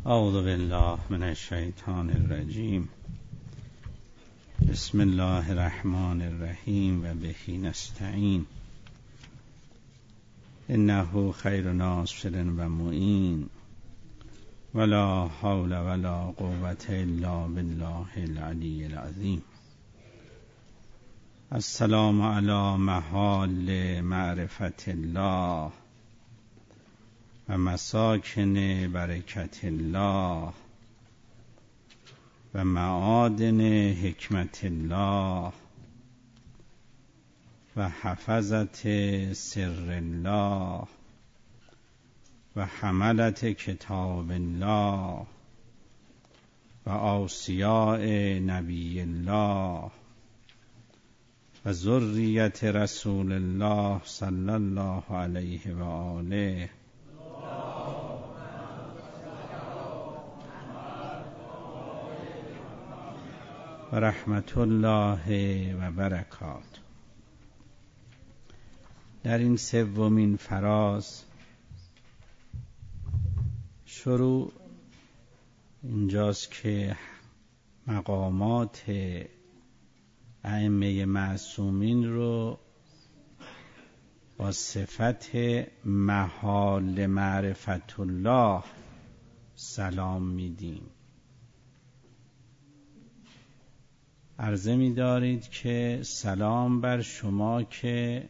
اعوذ بالله من الشیطان الرجیم. بسم الله الرحمن الرحیم و به نستعین. انه خیر ناصر و معین ولا حول ولا قوة الا بالله العلی العظیم. السلام علی محال معرفت الله و مساکن برکت الله و معادن حکمت الله و حفظت سر الله و حملت کتاب الله و اوصیاء نبی الله و ذریت رسول الله صلی الله علیه و آله و رحمت الله و برکات. در این سومین فراز شروع اینجاست که مقامات ائمه معصومین رو با صفت محال معرفت الله سلام میدیم. عرضه می دارید که سلام بر شما که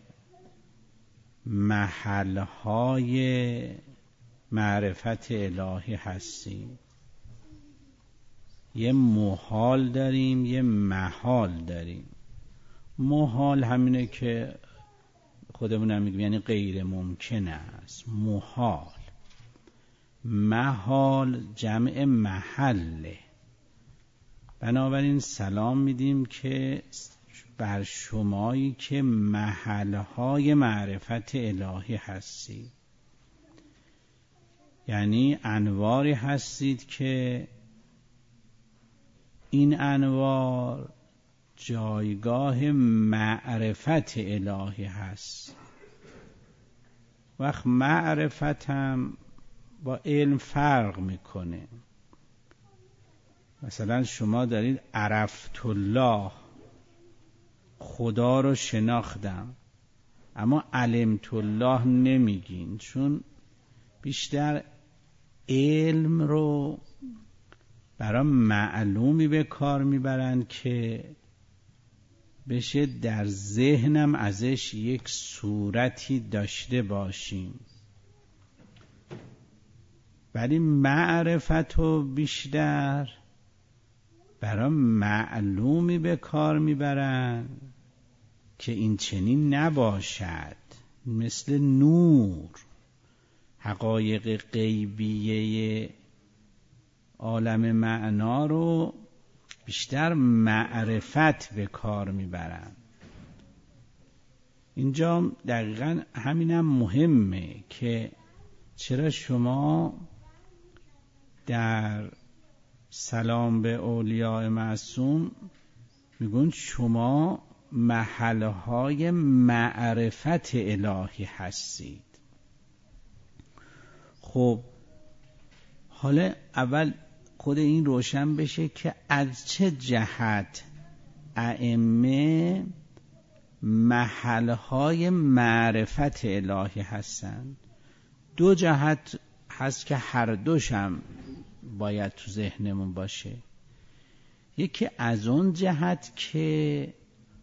محلهای معرفت الهی هستید. یه محال داریم، یه محال داریم. محال همینه که خودمون هم میگیم، یعنی غیر ممکن است. محال، محال جمع محله. بنابراین سلام میدیم که بر شمایی که محلهای معرفت الهی هستید، یعنی انواری هستید که این انوار جایگاه معرفت الهی هست. وقت معرفت هم با علم فرق میکنه. مثلا شما دارید عرفت الله، خدا رو شناختم، اما علمت الله نمیگین، چون بیشتر علم رو برای معلومی به کار میبرن که بشه در ذهنم ازش یک صورتی داشته باشیم. ولی معرفت رو بیشتر برای معلومی به کار میبرن که این چنین نباشد. مثل نور، حقایق غیبیه عالم معنا رو بیشتر معرفت به کار میبرن. اینجا دقیقا همینم مهمه که چرا شما در سلام به اولیاء معصوم میگن شما محلهای معرفت الهی هستید. خب حالا اول خود این روشن بشه که از چه جهت ائمه محلهای معرفت الهی هستند. دو جهت هست که هر دوشم باید تو ذهنمون باشه. یکی از اون جهت که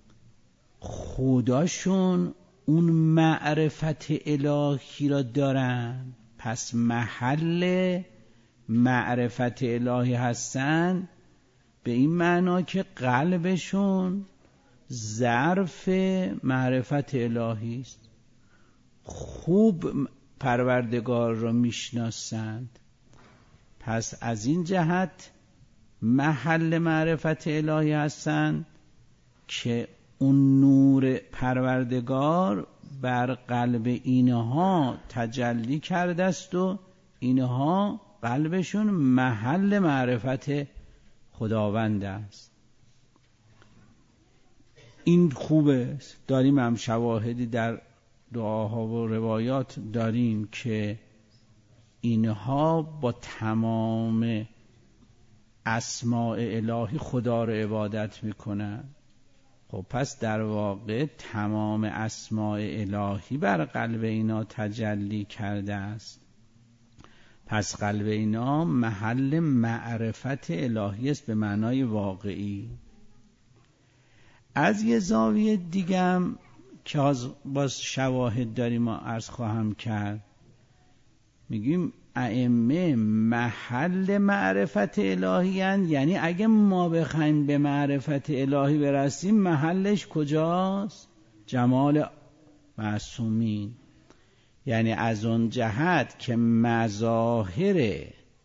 خداشون اون معرفت الهی را دارن، پس محل معرفت الهی هستن، به این معنا که قلبشون ظرف معرفت الهی است. خوب پروردگار را میشناسند، پس از این جهت محل معرفت الهی هستند که اون نور پروردگار بر قلب اینها تجلی کرده است و اینها قلبشون محل معرفت خداوند است. این خوبه. داریم هم شواهدی در دعاها و روایات داریم که اینها با تمام اسماء الهی خدا رو عبادت میکنن. خب پس در واقع تمام اسماء الهی بر قلب اینا تجلی کرده است. پس قلب اینا محل معرفت الهی است به معنای واقعی. از یه زاویه دیگم که باز شواهد داریم ما عرض خواهم کرد، میگیم ائمه محل معرفت الهی هستند. یعنی اگه ما بخوایم به معرفت الهی برسیم محلش کجاست؟ جمال معصومین. یعنی از اون جهت که مظاهر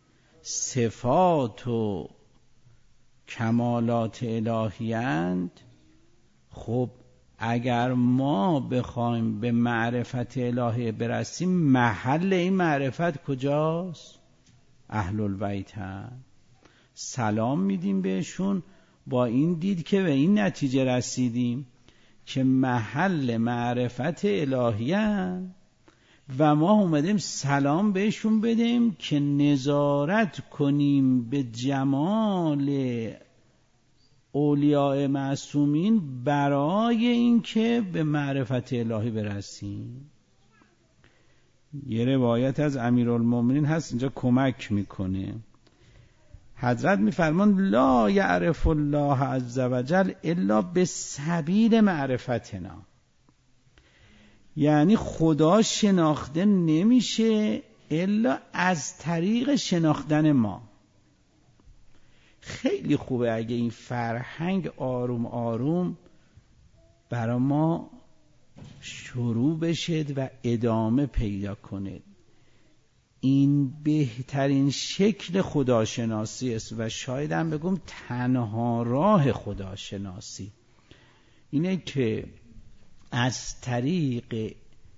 صفات و کمالات الهی اند، خب اگر ما بخوایم به معرفت الهی برسیم محل این معرفت کجاست؟ اهل البیت هست. سلام میدیم بهشون با این دید که به این نتیجه رسیدیم که محل معرفت الهی هست و ما اومدیم سلام بهشون بدیم که نظارت کنیم به جمال اولیاء معصومین برای اینکه به معرفت الهی برسیم. یه روایت از امیرالمومنین هست اینجا کمک میکنه. حضرت میفرمان لا یعرف الله عز وجل الا بسبیل معرفتنا. یعنی خدا شناخته نمیشه الا از طریق شناختن ما. خیلی خوبه اگه این فرهنگ آروم آروم برای ما شروع بشه و ادامه پیدا کنه. این بهترین شکل خداشناسی است و شاید هم بگم تنها راه خداشناسی اینه که از طریق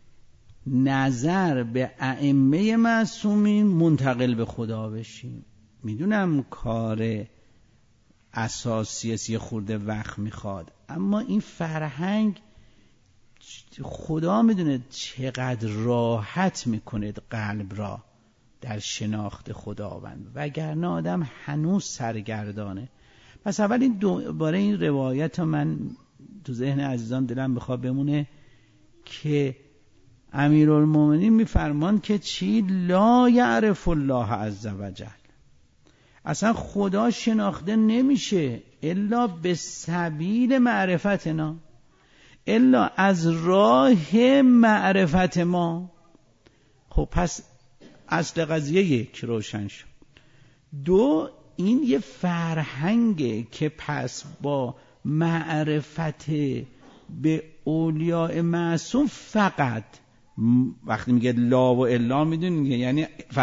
نظر به ائمه معصومین منتقل به خدا بشیم. میدونم کار اساسی است، یه خورده وقت میخواد، اما این فرهنگ خدا میدونه چقدر راحت میکنه قلب را در شناخت خداوند، وگرنه آدم هنوز سرگردانه. پس اول این دوباره این روایت من تو ذهن عزیزان دلم بخواد بمونه که امیرالمومنین میفرمان که چی؟ لا یعرف الله عز وجل. اصلا خدا شناخته نمیشه الا به سبیل معرفتنا، الا از راه معرفت ما. خب پس اصل قضیه یک روشن شد. دو، این یه فرهنگه که پس با معرفت به اولیاء معصوم فقط، وقتی میگه لا و الا میدونین یعنی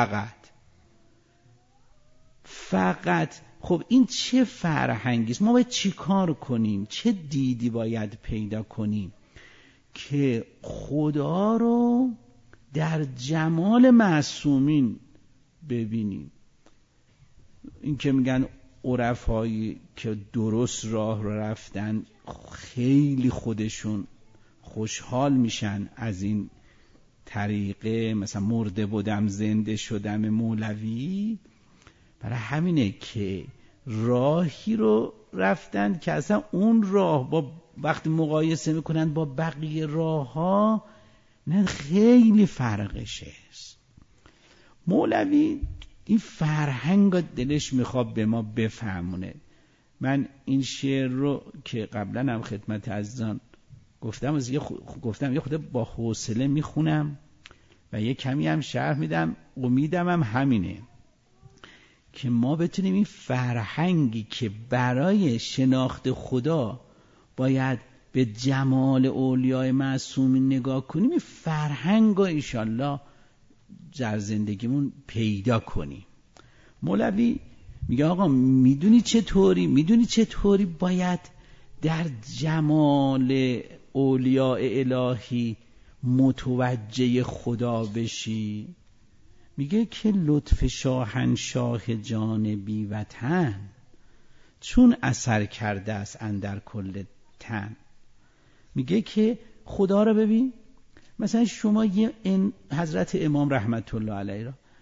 فقط. خب این چه فرهنگی است؟ ما باید چی کار کنیم؟ چه دیدی باید پیدا کنیم که خدا رو در جمال معصومین ببینیم؟ این که میگن عرفایی که درست راه رو رفتن خیلی خودشون خوشحال میشن از این طریقه، مثلا مرده بودم زنده شدم مولوی. برای همینه که راهی رو رفتن که اصلا اون راه با وقتی مقایسه میکنن با بقیه راه ها نه خیلی فرقش است. مولوی این فرهنگ دلش میخواد به ما بفهمونه. من این شعر رو که قبلا هم خدمت عزیزان گفتم یه خود با حوصله میخونم و یه کمی هم شرح میدم. امیدم هم همینه که ما بتونیم این فرهنگی که برای شناخت خدا باید به جمال اولیاء معصومین نگاه کنیم، این فرهنگ رو انشالله در زندگیمون پیدا کنیم. مولوی میگه آقا میدونی چطوری باید در جمال اولیاء الهی متوجه خدا بشی؟ میگه که لطف شاهنشاه جان بی وطن چون اثر کرده است اندر کل تن. میگه که خدا رو ببین، مثلا شما حضرت امام رحمت الله علیه را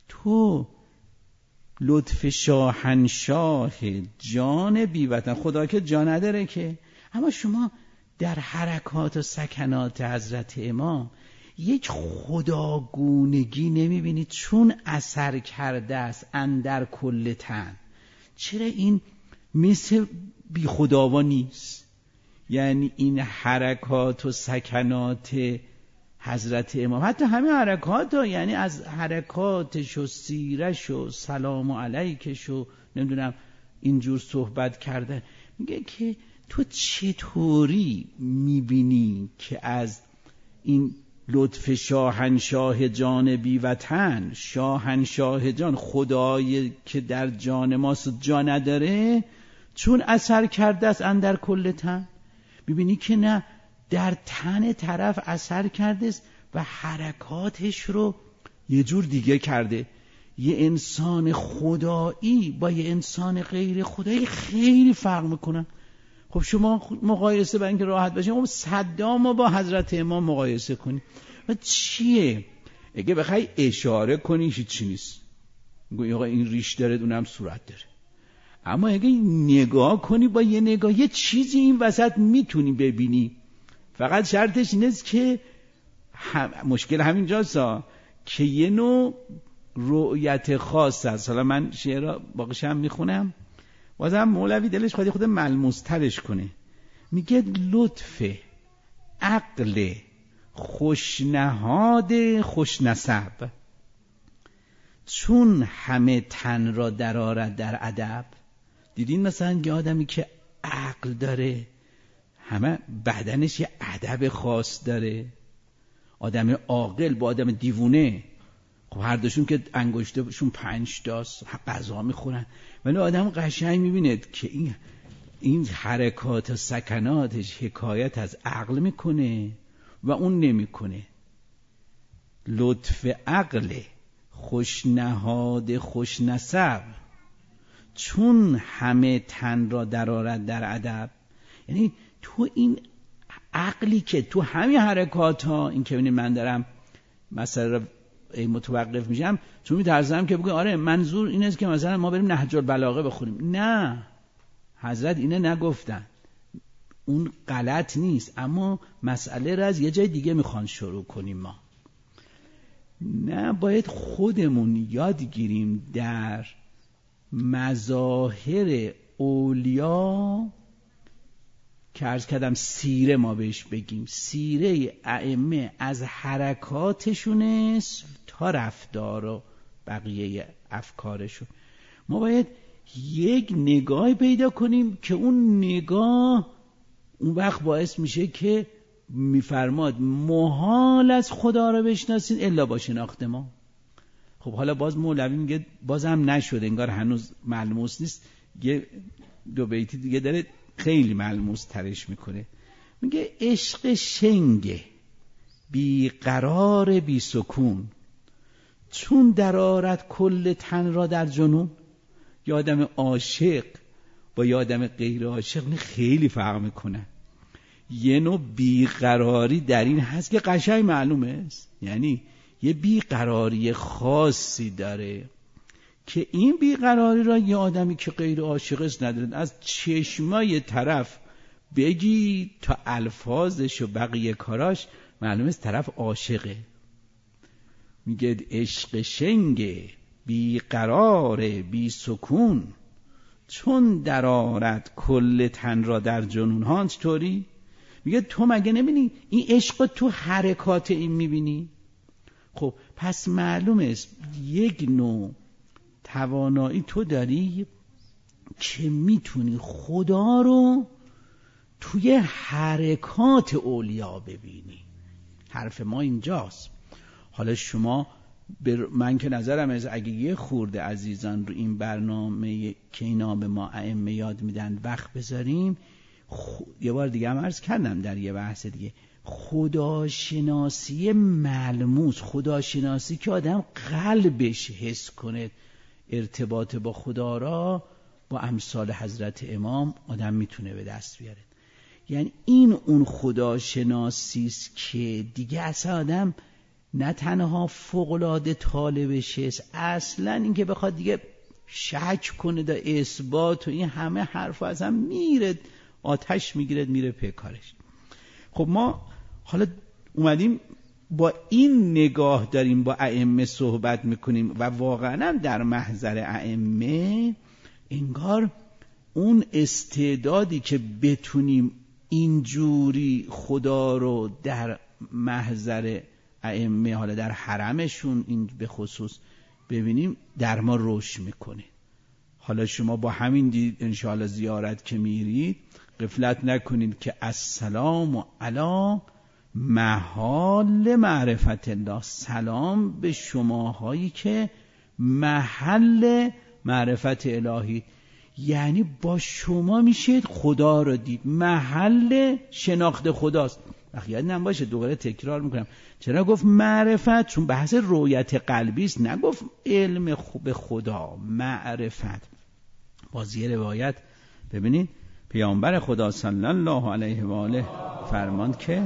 تو لطف شاهنشاه جان بیوطن، خدا که جا نداره که، اما شما در حرکات و سکنات حضرت امام یک خداگونگی نمیبینید چون اثر کرده است اندر کل تن. چرا این مثل بی خداوا نیست؟ یعنی این حرکات و سکنات حضرت امام، حتی همه حرکات ها، یعنی از حرکاتش و سیرش و سلام علیکش و نمیدونم اینجور صحبت کردن، میگه که تو چطوری میبینی که از این لطف شاهنشاه جان بی وطن، شاهنشاه جان، خدایی که در جان ماست جا نداره، چون اثر کرده است اندر کل تن، ببینی که نه، در تن طرف اثر کرده است و حرکاتش رو یه جور دیگه کرده. یه انسان خدایی با یه انسان غیر خدایی خیلی فرق میکنن. خب شما مقایسه برای اینکه راحت باشه، خب صدام رو با حضرت امام مقایسه کنی و چیه؟ اگه بخوای اشاره کنی چی نیست، میگه آقا این ریش داره، اونم صورت داره. اما اگه نگاه کنی با یه نگاه یه چیزی این وسط میتونی ببینی. فقط شرطش اینست که مشکل همینجاست که یه نوع رؤیت خاص است. حالا من شعر باقیش هم میخونم، بازم مولوی دلش خود ملموس کنه. میگه لطف عقل خوشنهاد خوشنسب، چون همه تن را درآرد در ادب. دیدین مثلا یه آدمی که عقل داره، همه بدنش یه ادب خاص داره. آدم عاقل با آدم دیوونه، خب هر دوشون که انگشتشون 5 تاست، غذا میخورن، ولی آدم قشنگ میبیند که این حرکات و سکناتش حکایت از عقل میکنه و اون نمیکنه. لطف عقل خوشنهاد خوشنسب، چون همه تن را درآرد در ادب. یعنی تو این عقلی که تو همین حرکات ها، این که من دارم مثلا متوقف میشم چون میترسم که بگم آره منظور این است که مثلا ما بریم نهج البلاغه بخونیم. نه، حضرت اینه نگفتن، اون غلط نیست، اما مسئله را از یه جای دیگه میخوان شروع کنیم. ما نه، باید خودمون یاد گیریم در مظاهر اولیا که عرض کردم سیره ما بهش بگیم، سیره ائمه از حرکاتشون تا رفتار و بقیه افکارشون، ما باید یک نگاه پیدا کنیم که اون نگاه اون وقت باعث میشه که میفرماد محال از خدا رو بشناسین الا با شناخت ما. خب حالا باز مولوی میگه بازم نشده، انگار هنوز ملموس نیست. یه 2 بیتی دیگه داره خیلی ملموس ترش میکنه. میگه عشق شنگه بی قرار بی سکون، چون درآرد کل تن را در جنون. یه آدم عاشق با یه آدم غیر عاشق خیلی فرق میکنه. یه نوع بیقراری در این هست که قشنگ معلومه است، یعنی یه بیقراری خاصی داره که این بیقراری را یه آدمی که غیر عاشق است نداره. از چشمای طرف بگی تا الفاظش و بقیه کاراش معلومه است طرف عاشقه. میگه عشق شنگه بیقرار بی سکون، چون درآرد کل تن را در جنون. ها چطوری؟ میگه تو مگه نمیبینی این عشق تو حرکات این میبینی؟ خب پس معلومه است یک نوع توانایی تو داری که میتونی خدا رو توی حرکات اولیا ببینی. حرف ما اینجاست. حالا شما من که نظرم از اگه یه خورده عزیزان رو این برنامه که اینا به ما ائمه یاد میدن وقت بذاریم، یه بار دیگه هم عرض کردم در یه بحث دیگه، خداشناسی ملموس، خداشناسی که آدم قلبش حس کنه ارتباط با خدا را، با امثال حضرت امام آدم میتونه به دست بیاره. یعنی این اون خداشناسی است که دیگه اصلا آدم نه تنها فوق‌العاده طالبشه، اصلا اینکه بخواد دیگه شک کنه در اثبات و این همه حرف از هم میره، آتش میگیره میره پی کارش. خب ما حالا اومدیم با این نگاه داریم با ائمه صحبت میکنیم و واقعا در محضر ائمه انگار اون استعدادی که بتونیم اینجوری خدا رو در محضر ائمه، حالا در حرمشون این به خصوص ببینیم، در ما رشد میکنه. حالا شما با همین دید انشاءالله زیارت که میرید غفلت نکنید که السلام علی محال معرفت الله، سلام به شماهایی که محل معرفت الهی، یعنی با شما میشه خدا رو دید، محل شناخت خداست. یاد نباشه دوباره تکرار میکنم، چرا گفت معرفت؟ چون بحث رؤیت قلبی است، نگفت علم به خدا، معرفت. بازی روایت ببینید پیامبر خدا صلی الله علیه و آله فرماند که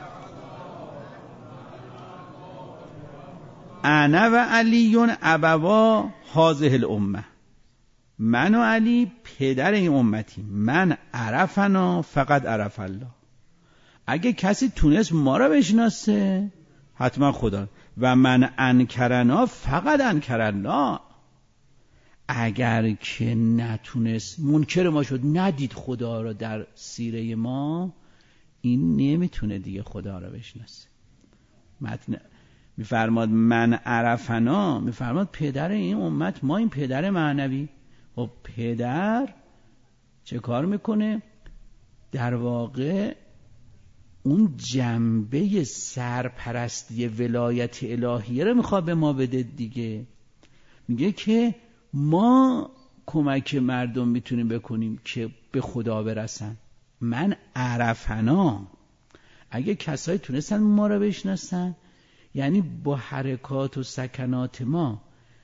انا و علی ابوا هذه الامه، من و علی پدر این امتی، من عرفنا فقط عرف الله. اگه کسی تونست ما را بشناسه حتما خدا، و من انکرنا فقط انکر الله. اگر که نتونست، منکر ما شد، ندید خدا را در سیره ما، این نمیتونه دیگه خدا را بشناسه. متن میفرماد من عرفنا، میفرماد پدر این امت، ما این پدر معنوی. و پدر چه کار میکنه؟ در واقع اون جنبه سرپرستی ولایت الهیه رو میخواد به ما بده دیگه. میگه که ما کمک مردم میتونیم بکنیم که به خدا برسن. من عرفنا، اگه کسایی تونستن ما رو بشناسن، یعنی با حرکات و سکنات ما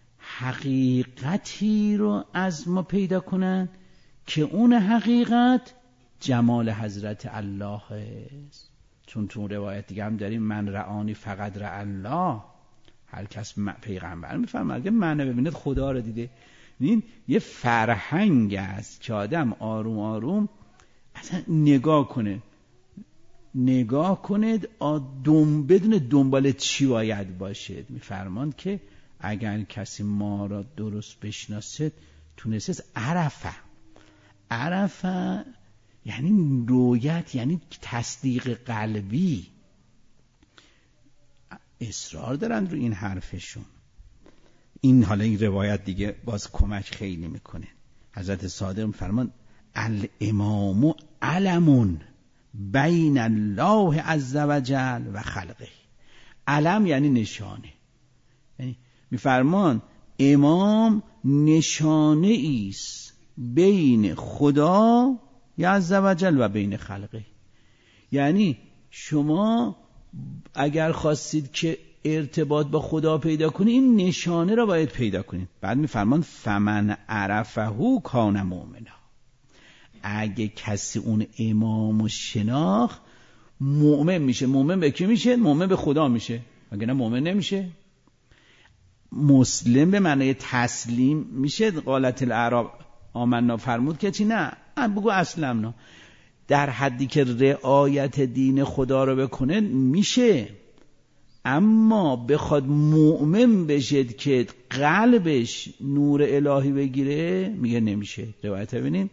حقیقتی رو از ما پیدا کنن که اون حقیقت جمال حضرت الله است. چون تو روایت دیگه هم داریم من رعانی فقط رع الله، هر کس پیغمبر میفهمه اگه من ببیند خدا رو دیده. این یه فرهنگ است که آدم آروم آروم اصلا نگاه کنید بدون دنبال چی باید باشد. میفرماند که اگر کسی ما را درست بشناسد تونست عرفه یعنی رویت، یعنی تصدیق قلبی. اصرار دارن رو این حرفشون. این حالا این روایت دیگه باز کمک خیلی میکنه. حضرت صادق فرمان الامام علم بین الله عز وجل و خلقه. علم یعنی نشانه، یعنی میفرمان امام نشانه ایست بین خدا عز وجل و بین خلقه. یعنی شما اگر خواستید که ارتباط با خدا پیدا کنید، این نشانه را باید پیدا کنید. بعد میفرمان فمن عرفه کان مؤمنا. اگه کسی اون امامو شناخت مؤمن میشه. مؤمن به کی میشه؟ مؤمن به خدا میشه، اگه نه مؤمن نمیشه. مسلم به معنی تسلیم میشه. قالت الاعراب آمنا فرمود که چی؟ نه بگو اسلمنا. در حدی که رعایت دین خدا رو بکنه میشه، اما بخواد مؤمن بشد که قلبش نور الهی بگیره میگه نمیشه. روایت ببینید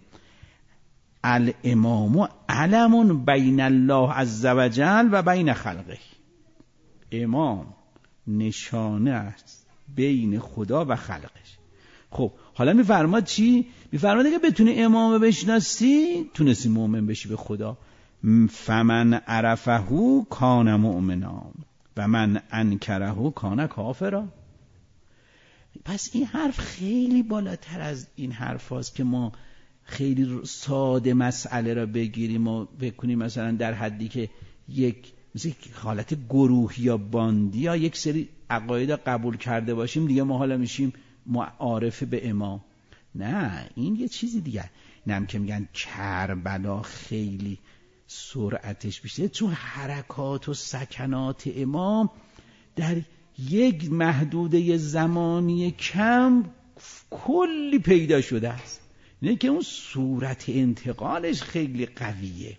الامام علم بین الله عز وجل و بین خلقه. امام نشانه است بین خدا و خلقش. خب حالا میفرماد چی؟ میفرماد اگه بتونی امام بشناسی تونستی مؤمن بشی به خدا. فمن عرفه کان مؤمنا و من انکره کان کافرا. پس این حرف خیلی بالاتر از این حرف هاست که ما خیلی ساده مسئله را بگیریم و بکنیم مثلا در حدی که مثل حالت گروهی یا باندی یا یک سری عقاید قبول کرده باشیم دیگه ما حالا میشیم معارف به امام. نه، این یه چیزی دیگه. اینم که میگن کربلا خیلی سرعتش بیشتره، چون حرکات و سکنات امام در یک محدوده زمانی کم کلی پیدا شده است. اینه که اون صورت انتقالش خیلی قویه.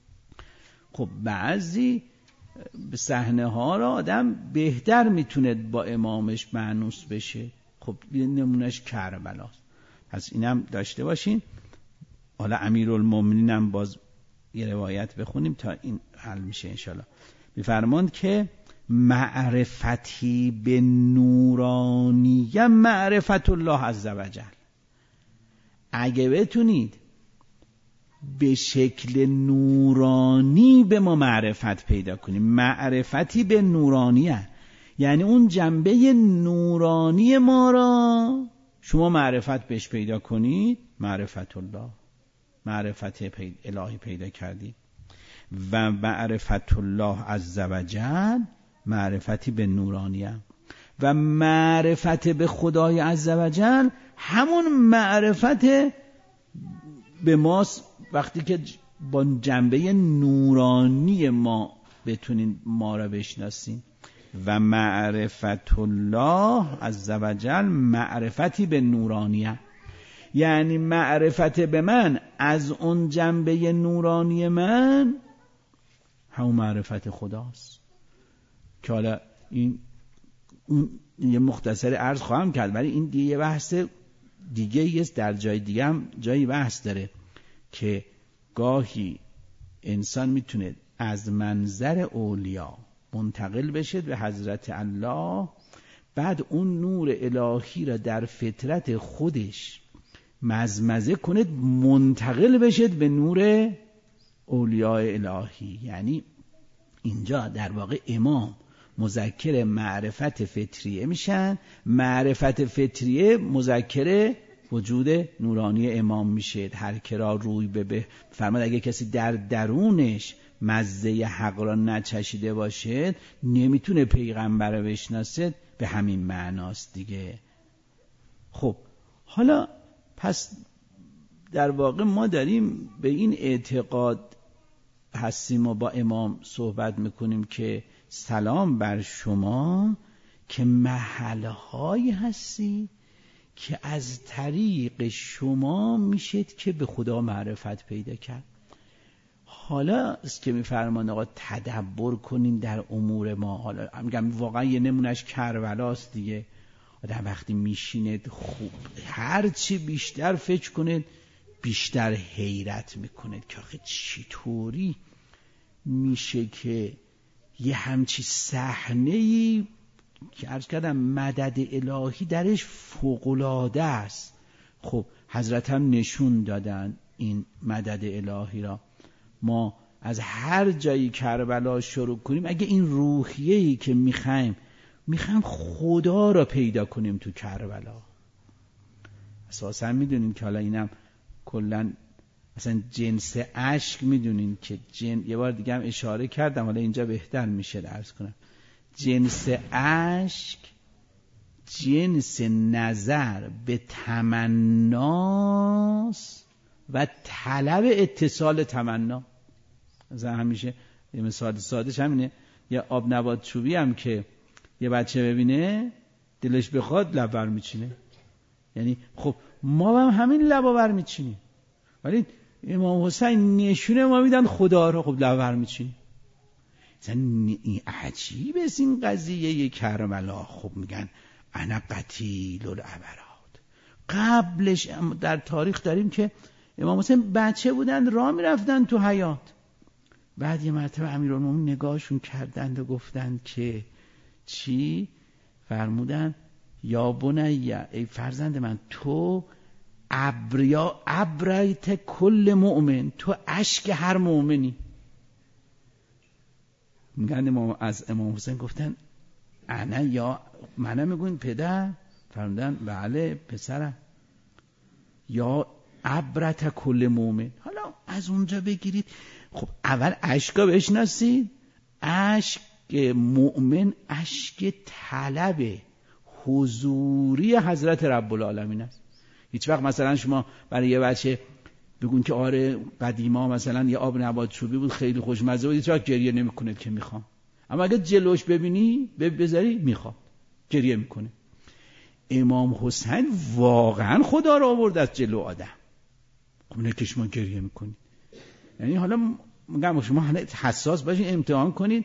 خب بعضی صحنه ها را آدم بهتر میتونه با امامش مانوس بشه. خب نمونهش کربلاست. پس اینم داشته باشین. حالا امیرالمومنین هم باز یه روایت بخونیم تا این حل میشه انشالله. میفرماند که معرفتی به نورانی معرفت الله عزوجل. اگه بتونید به شکل نورانی به ما معرفت پیدا کنیم، معرفتی به نورانیه، یعنی اون جنبه نورانی ما را شما معرفت بهش پیدا کنید، معرفت الله، معرفت الهی پیدا کردید. و معرفت الله عزوجل معرفتی به نورانیه و معرفت به خدای عزوجل همون معرفت به ماست. وقتی که با جنبه نورانی ما بتونین ما را بشناسین. و معرفت الله عزوجل معرفتی به نورانیه، یعنی معرفت به من از اون جنبه نورانی من همون معرفت خداست. که حالا این یه مختصر عرض خواهم کرد، ولی این دیگه بحث دیگه است، در جای دیگه هم جایی بحث داره که گاهی انسان میتونه از منظر اولیا منتقل بشه به حضرت الله، بعد اون نور الهی را در فطرت خودش مزمزه کنه، منتقل بشه به نور اولیاء الهی. یعنی اینجا در واقع امام مذکر معرفت فطریه میشن، معرفت فطریه مذکر وجود نورانی امام میشه. هر کرا روی به فرماد اگه کسی در درونش مزه حق را نچشیده باشه نمیتونه پیغمبر رو بشناسه، به همین معناست دیگه. خب حالا پس در واقع ما داریم به این اعتقاد هستیم و با امام صحبت میکنیم که سلام بر شما که محلهایی هستی که از طریق شما میشد که به خدا معرفت پیدا کرد. حالا است که میفرمان آقا تدبر کنین در امور ما. حالا میگم واقعا یه نمونش کربلاست دیگه. آدم وقتی میشینه خوب هر چی بیشتر فکر کنه بیشتر حیرت میکنه که آخه چطوری میشه که یه همچی صحنه‌ای که عرض کردم مدد الهی درش فوق‌العاده است. خب حضرت هم نشون دادن این مدد الهی را. ما از هر جایی کربلا شروع کنیم اگه این روحیه‌ای که میخوایم خدا را پیدا کنیم تو کربلا. اساسا میدونین که حالا اینم کلن مثلا جنس اشک میدونین که یه بار دیگه هم اشاره کردم، حالا اینجا بهتر میشه عرض کنم. جنس اشک جنس نظر به تمناست و طلب اتصال تمنا. مثلا همیشه یه مثال سادهش همینه، یه آب نبات چوبی هم که یه بچه ببینه دلش بخواد لب بر میچینه. یعنی خب ما هم همین لبا بر میچینیم، ولی امام حسین نشونه ما میدن خدا رو، خب لب بر میچینیم. این عجیب است این قضیه کربلا. خب میگن انا قتیل العبرات. قبلش در تاریخ داریم که امام حسین بچه بودن راه میرفتن تو حیات، بعد یه مرتبه امیرالمومنین نگاهشون کردند و گفتند که چی؟ فرمودن یا بنی، ای فرزند من، تو ابریت کل مؤمن، تو اشک هر مؤمنی. میگن از امام حسین گفتن انا یا منم میگوین پدر؟ فرمودن بله پسرم. یا ابرت کل مؤمن. حالا از اونجا بگیرید. خب اول اشکا بشناسید. اشک مؤمن اشک طلب حضوری حضرت رب العالمین است. هیچ وقت مثلا شما برای یه بچه بگون که آره قدیما مثلا یه آب نبات چوبی بود خیلی خوشمزه بود، هیچ وقت گریه نمیکنه که میخوام. اما اگه جلوش ببینی بذاری میخواد، گریه میکنه. امام حسین واقعا خدا رو آورد از جلو آدم. خب نه که شما گریه میکنید. یعنی حالا میگم شما حساس باشین، امتحان کنید.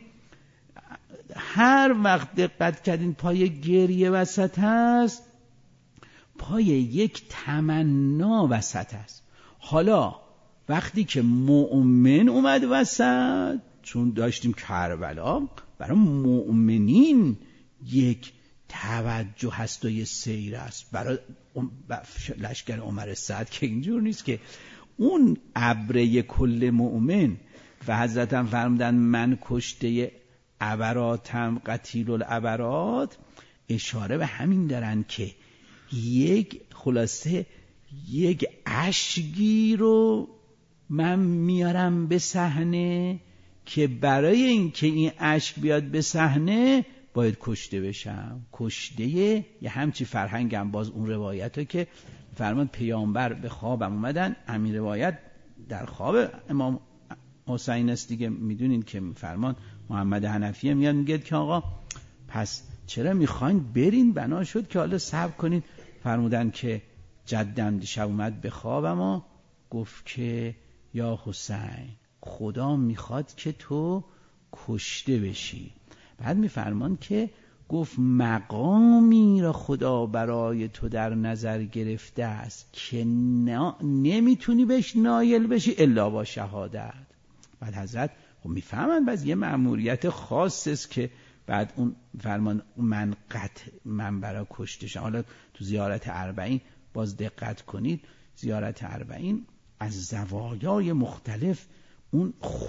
هر وقت دقت کردین پای گریه وسط هست، پای یک تمنا وسط هست. حالا وقتی که مؤمن اومد وسط، چون داشتیم کربلا، برای مؤمنین یک توجه هست و یه سیر است. برای لشکر عمر سعد که اینجور نیست که اون ابره کل مؤمن و حضرت هم فرمودن من کشته عبراتم قتیل العبرات، اشاره به همین دارن که یک خلاصه یک اشکی رو من میارم به صحنه که برای اینکه این اشک بیاد به صحنه باید کشته بشم. کشته یه همچی فرهنگم. باز اون روایت ها که فرمان پیامبر به خوابم اومدن، همین روایت در خواب امام حسین است دیگه. میدونین که فرمان محمد حنفیه میاد میگه که آقا پس چرا میخواین برین؟ بنا شد که حالا صبر کنین. فرمودن که جدم دیشب اومد به خوابم و گفت که یا حسین خدا میخواد که تو کشته بشی. بعد میفرمان که گفت مقامی را خدا برای تو در نظر گرفته است که نمیتونی بهش نایل بشی الا با شهادت. بعد حضرت خب میفهمن بعد یه مأموریت خاص است که بعد اون فرمان من برای کشتش. حالا تو زیارت اربعین باز دقت کنید، زیارت اربعین از زوایای مختلف اون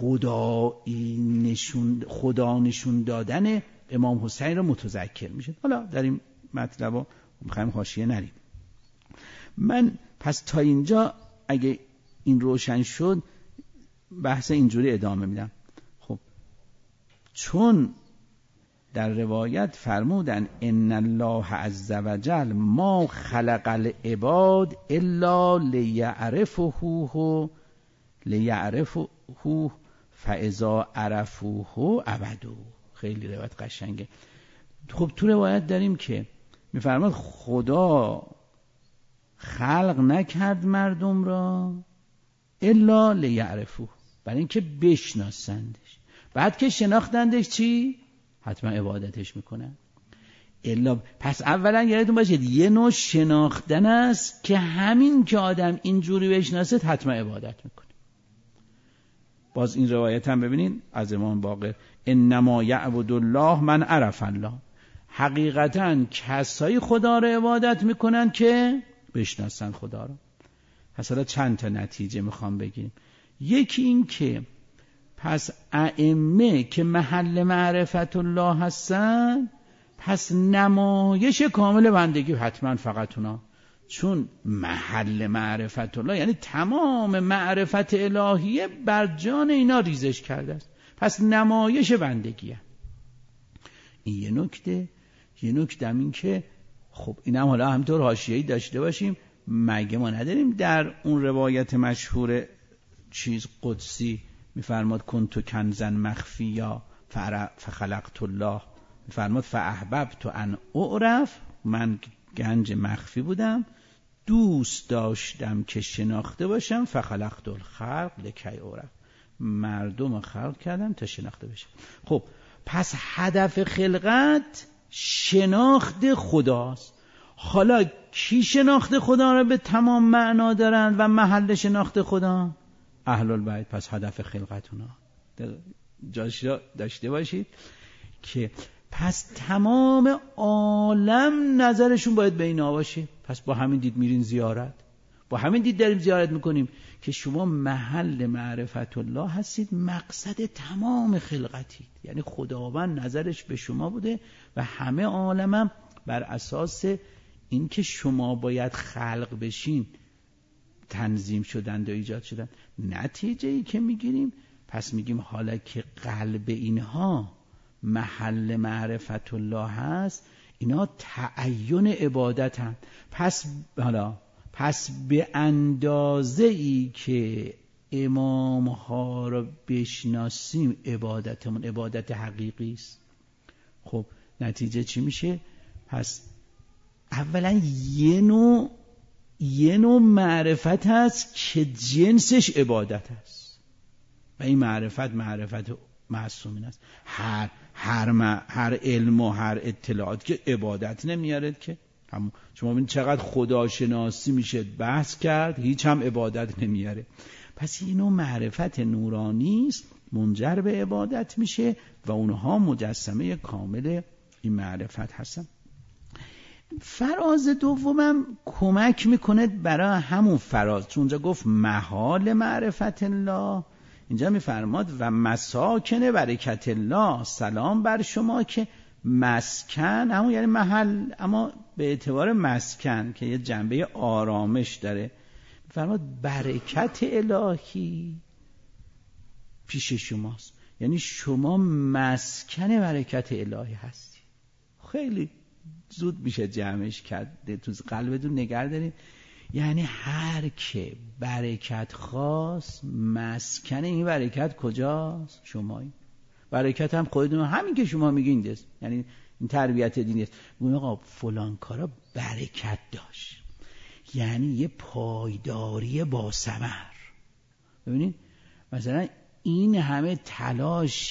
خدا نشون دادن امام حسین رو متذکر میشه. حالا در این مطلب رو میخوایم حاشیه نریم. من پس تا اینجا اگه این روشن شد بحث اینجوری ادامه میدم. خب چون در روایت فرمودن ان الله عز وجل ما خلق العباد الا لیعرفه فاذا عرفوه عبدوه. خیلی روایت قشنگه. خب تو روایت داریم که میفرماد خدا خلق نکرد مردم را الا لیعرفوه، برای اینکه بشناسندش. بعد که شناختندش چی؟ حتما عبادتش میکنن. الا پس اولا یادتون باشید یه نوع شناختن است که همین که آدم اینجوری بشناسه حتما عبادت میکنه. باز این روایت هم ببینین از امام باقر انما یعبد الله من عرف الله. حقیقتا کسایی خدا رو عبادت میکنن که بشناسن خدا رو. پس حالا چند تا نتیجه میخوام بگیم. یکی این که پس ائمه که محل معرفت الله هستن، پس نمایش کامل بندگی حتما فقط اونا، چون محل معرفت الله یعنی تمام معرفت الهیه بر جان اینا ریزش کرده است. پس نمایش بندگی هست. این یه نکته. یه نکته این که خب اینم حالا همطور حاشیه‌ای داشته باشیم، مگه ما نداریم در اون روایت مشهور چیز قدسی میفرماد کنت کنزا مخفیا فخلقت الله، میفرماد فاحببت ان اعرف، من گنج مخفی بودم دوست داشتم که شناخته باشم، فخلقت الخلق لکی اعرف، مردم خلق کردم تا شناخته بشم. خب پس هدف خلقت شناخت خداست. حالا کی شناخت خدا را به تمام معنا دارن و محل شناخت خدا؟ اهل البیت. پس هدف خلقت اونا جاش داشته باشید که پس تمام عالم نظرشون باید به اینا باشه. پس با همین دید میرین زیارت، با همین دید داریم زیارت میکنیم که شما محل معرفت الله هستید، مقصد تمام خلقتید. یعنی خداوند نظرش به شما بوده و همه عالمم بر اساس این که شما باید خلق بشین تنظیم شدن و ایجاد شدن. نتیجه ای که میگیریم پس میگیم حالا که قلب اینها محل معرفت الله هست، اینا تعین عبادت هم. پس به اندازه ای که امام ها رو بشناسیم عبادتمون عبادت حقیقی است. خب نتیجه چی میشه؟ پس اولا یه نوع معرفت هست که جنسش عبادت هست و این معرفت معصومین است. هر علم و هر اطلاعات که عبادت نمیارد که شما ببینید چقدر خداشناسی میشه بحث کرد، هیچ هم عبادت نمیاره. پس این نوع معرفت نورانی است منجر به عبادت میشه و اونها مجسمه کامل این معرفت هستن. فراز دومم کمک میکنه برای همون فراز، چون اونجا گفت محال معرفت الله، اینجا میفرماد و مساکن برکت الله، سلام بر شما که مسکن همون یعنی محل، اما به اعتبار مسکن که یه جنبه آرامش داره، میفرماد برکت الهی پیش شماست، یعنی شما مسکن برکت الهی هستی. خیلی زود میشه جمعش کرد، تو قلبتون نگه دارید. یعنی هر که برکت خواست مسکن این برکت کجاست؟ شمایی. برکت هم خودتون همین که شما میگین دست، یعنی این تربیت دینی است. میگن آقا فلان کارا برکت داشت، یعنی یه پایداری با ثمر. ببینید مثلا این همه تلاش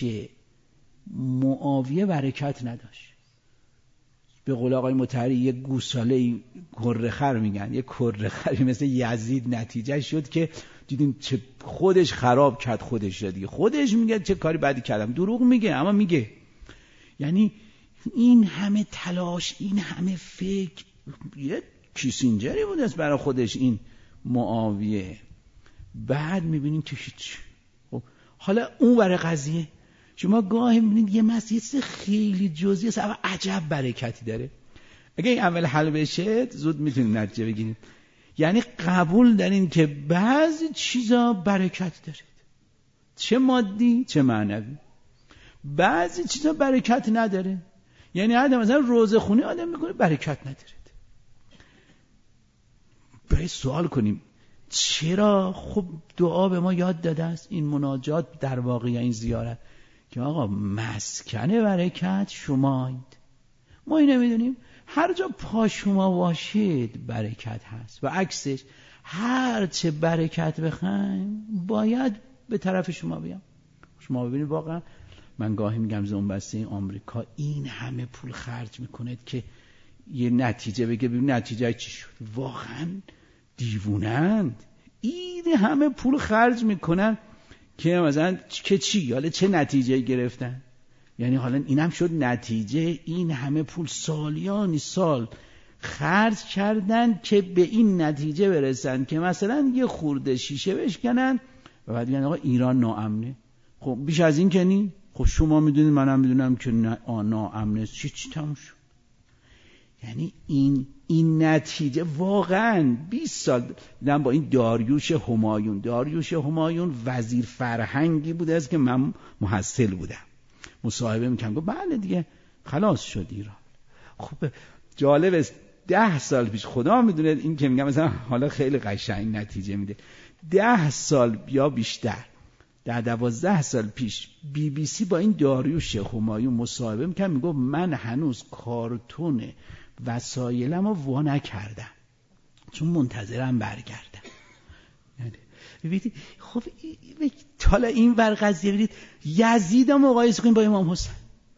معاویه برکت نداشت. به قول آقای مطهری یه گوساله کرخر میگن، یه کرخری مثل یزید نتیجه شد که دیدیم چه خودش خراب کرد، خودش را دیگه خودش میگه چه کاری بدی کردم، دروغ میگه اما میگه. یعنی این همه تلاش، این همه فکر، یه کیسینجری بود است برای خودش این معاویه، بعد میبینیم که هیچ. حالا اون برای قضیه شما گاهی میبینید یه مسئله خیلی جزئی است اما عجب برکتی داره. اگه این عمل حل بشه زود میتونید نتیجه بگیرید. یعنی قبول دارین که بعضی چیزا برکت داره، چه مادی چه معنوی. بعضی چیزا برکت نداره، یعنی آدم مثلا روزه خونی آدم میکنه برکت نداره. باید سوال کنیم چرا؟ خب دعا به ما یاد داده است، این مناجات در واقع این زیارت که آقا مسکن برکت شمایید. ما این نمیدونیم هر جا پا شما باشید برکت هست و عکسش هر چه برکت بخوایم باید به طرف شما بیام. شما ببینید واقعا من گاهی میگم زنبسته آمریکا این همه پول خرج میکنه که یه نتیجه بگه، ببین نتیجه چی شد. واقعا دیوونند، این همه پول خرج میکنن که مثلا که چی، حالا چه نتیجه گرفتن؟ یعنی حالا اینم شد نتیجه، این همه پول سالیانی سال خرج کردن که به این نتیجه برسن که مثلا یه خورده شیشه بشکنن و بعد میگن آقا ایران ناامنه. خب بیش از این که نی؟ خب شما میدونید منم میدونم که ناامنه. چی تموم شد؟ یعنی این نتیجه واقعا 20 سال دیدم با این داریوش همایون وزیر فرهنگی بوده است که من محصل بودم، مصاحبه میکنم گفت بله دیگه خلاص شد ایران. خب جالب است 10 سال پیش خدا میدونه این که میگم مثلا حالا خیلی قشنگ نتیجه میده. 10 سال یا بیشتر، 12 سال پیش BBC با این داریوش همایون مصاحبه میکنم، میگفت من هنوز کارتون وسایلمو وا نکردم چون منتظرم برگردم. ببینید خب حالا این ور قضیه ببینید یزید رو مقایسه کنید با امام حسین.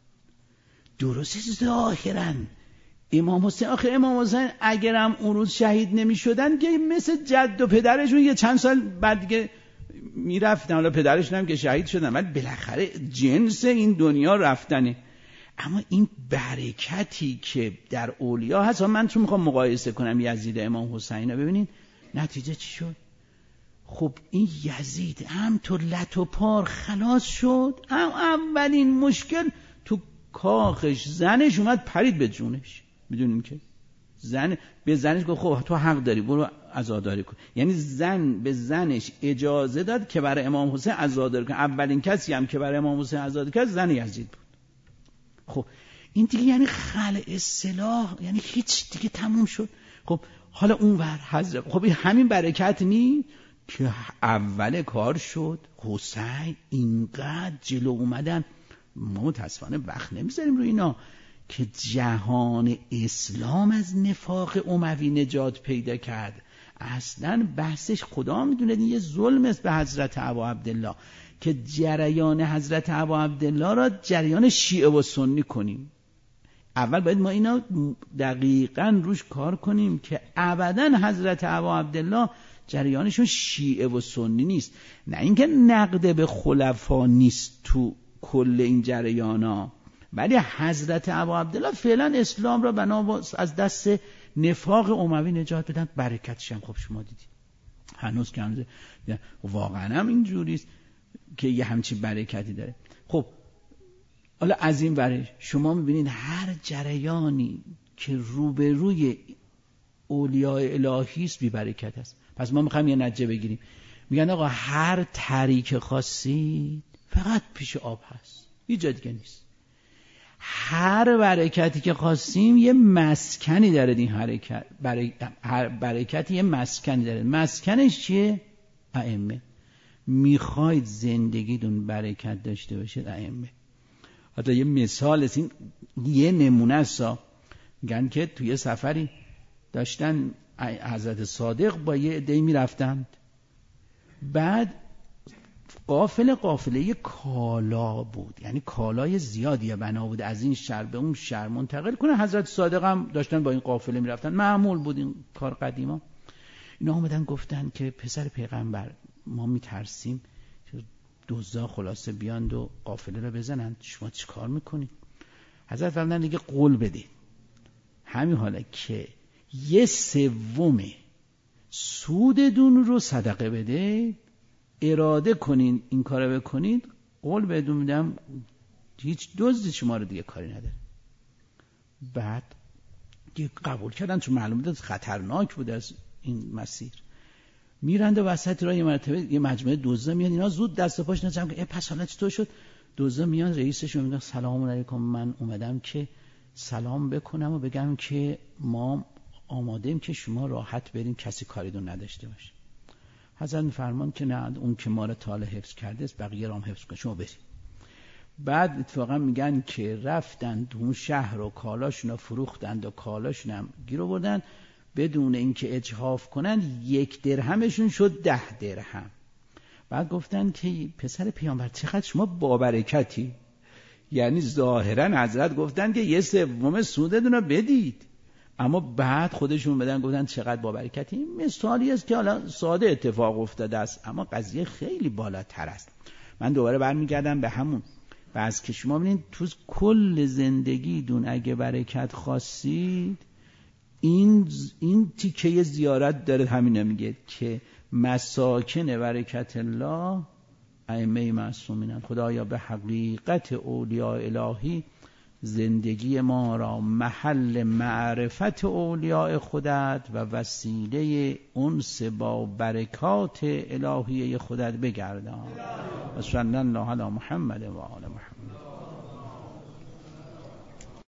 درسته ظاهرا امام حسین، آخه امام حسین اگرم اون روز شهید نمی شدن که مثل جد و پدرشون یه چند سال بعد دیگه می رفتن، حالا پدرشون هم که شهید شدن ولی بالاخره جنس این دنیا رفتنه. اما این برکتی که در اولیا هست، من چون میخوام مقایسه کنم یزید امام حسین رو، ببینید نتیجه چی شد. خب این یزید هم تو لط و پار خلاص شد، هم اولین مشکل تو کاخش زنش اومد پرید به جونش. میدونین که زن به زنش گفت خب تو حق داری برو عزاداری کن، یعنی زن به زنش اجازه داد که برای امام حسین عزاداری کن. اولین کسی هم که برای امام حسین عزاداری کرد زن یزید بود. خب این دیگه یعنی خلع سلاح، یعنی هیچ دیگه تموم شد. خب حالا اون ور حضرت، خب همین برکت نی؟ که اول کار شد حسین اینقدر جلو اومدن، ما متاسفانه وقت نمیذاریم رو اینا، که جهان اسلام از نفاق اموی نجات پیدا کرد. اصلا بحثش خدا میدونه یه ظلم است به حضرت ابا عبدالله که جریان حضرت ابا عبدالله را جریان شیعه و سنی کنیم. اول باید ما اینا دقیقاً روش کار کنیم که ابداً حضرت ابا عبدالله جریانشون شیعه و سنی نیست، نه اینکه نقد به خلفا نیست تو کل این جریانا، ولی حضرت ابا عبدالله فعلا اسلام را بنا از دست نفاق اموی نجات بدن. برکتش هم خب شما دیدید هنوز که واقعا هم اینجوریست که یه همچی برکتی داره. خب حالا از این برش شما میبینید هر جریانی که روبروی اولیاء الهی است بی برکت است. پس ما میخوایم یه نتیجه بگیریم، میگن آقا هر طریق خاصی فقط پیش آب هست، هیچ جا دیگه نیست. هر برکتی که خواستیم یه مسکنی داره، این حرکت هر برکتی یه مسکنی داره. مسکنش چیه؟ ائمه. میخواید زندگیتون برکت داشته باشه ائمه. حتی یه مثال است، این یه نمونه است. میگن که توی سفری داشتن حضرت صادق با یه عده‌ای میرفتند، بعد قافله کالا بود، یعنی کالای زیادی بنا بود از این شهر به اون شهر منتقل کنه. حضرت صادق هم داشتن با این قافله میرفتن، معمول بود این کار قدیما. اینا اومدن گفتن که پسر پیغمبر ما میترسیم دزدا خلاصه بیان و قافله رو بزنن، شما چی کار میکنید؟ حضرت فرمودن دیگه قول بدید همین حالا که 1/3 سودتون رو صدقه بده، اراده کنین این کارو بکنید، قول بهتون میدم هیچ دزدی شما رو دیگه کاری نداره. بعد دیگه قبول کردن، چون معلومه خطرناک بود از این مسیر. میرند وسط راه یه مرتبه یه مجموعه دزدا میان، اینا زود دست و پاش نجم که پس حالا چطور شد؟ دزدا میان رئیسشون میگن سلام علیکم، من اومدم که سلام بکنم و بگم که ما آماده‌ایم که شما راحت بریم، کسی کاریدون نداشته باشه. حضرت فرمان که نه، اون که ما رو تعالی حفظ کرده است بقیه رو هم حفظ کنه، شما برید. بعد اتفاقا میگن که رفتن اون شهر و کالاشون رو فروختند و کالاشون هم گیر آوردن بدون اینکه اجحاف کنن. 1 درهمشون شد 10 درهم. بعد گفتن که پسر پیامبر چقدر شما بابرکتی، یعنی ظاهرا حضرت گفتن که 1/3 سودتون رو بدید، اما بعد خودشون بدن گفتن چقدر بابرکتی. این مثالی است که حالا ساده اتفاق افتاده است، اما قضیه خیلی بالاتر است. من دوباره برمیگردم به همون بس که شما ببینید تو کل زندگیتون اگه برکت خواستید، این تیکه زیارت داره همین میگه که مساکن برکت الله ائمه معصومین. خدایا به حقیقت اولیاء الهی زندگی ما را محل معرفت اولیاء خودت و وسیله انس با برکات الهیه خودت بگردان. و صلی الله علی محمد و آل محمد.